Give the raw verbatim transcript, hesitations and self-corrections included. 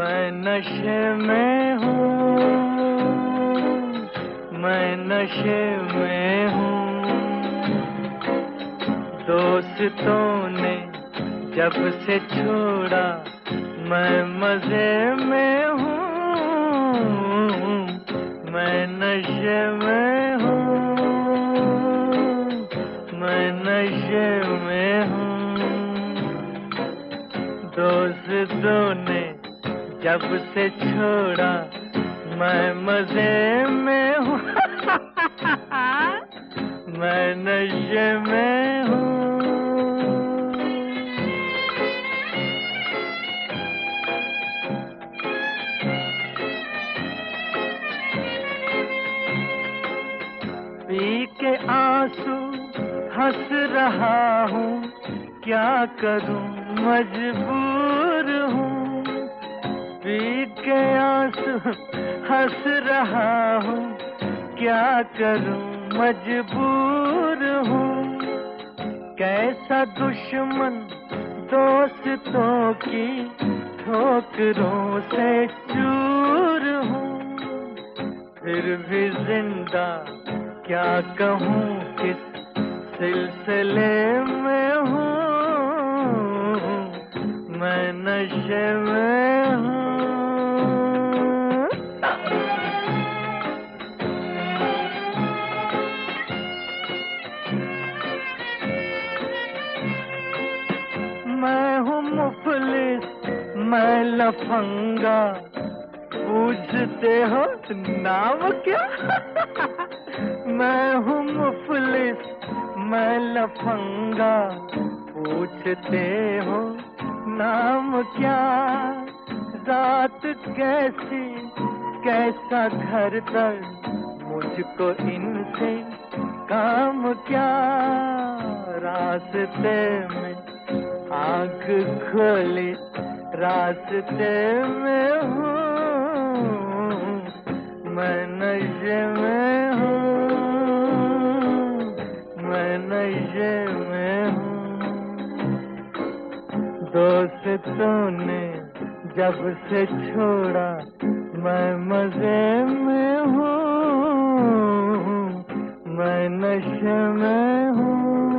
मैं नशे में हूँ, मैं नशे में हूँ। दोस्तों ने जब से छोड़ा मैं मजे में हूँ, मैं नशे में हूँ, मैं नशे में हूँ। दोस्तों ने जब से छोड़ा मैं मजे में हूँ, मैं नशे में हूँ। पी के आंसू हंस रहा हूँ, क्या करूँ मजबूर हूँ। पी के आंसू हंस रहा हूँ, क्या करूँ मजबूर हूँ। कैसा दुश्मन दोस्तों की ठोकरों से चूर हूँ। फिर भी जिंदा क्या कहूँ किस सिलसिले में हूँ, मैं नशे में हूँ। मैं हूँ मुफलिस, मैं लफंगा, पूछते हो नाम क्या? मैं हूँ मुफलिस, मैं लफंगा, पूछते हो नाम क्या? रात कैसी कैसा घर तर, मुझको इनसे काम क्या? रास्ते में आँख खोली, रास्ते में हूँ, मैं नशे में हूँ, मैं नशे में हूँ। दोस्तों ने जब से छोड़ा मैं मजे में हूँ, मैं नशे में हूँ।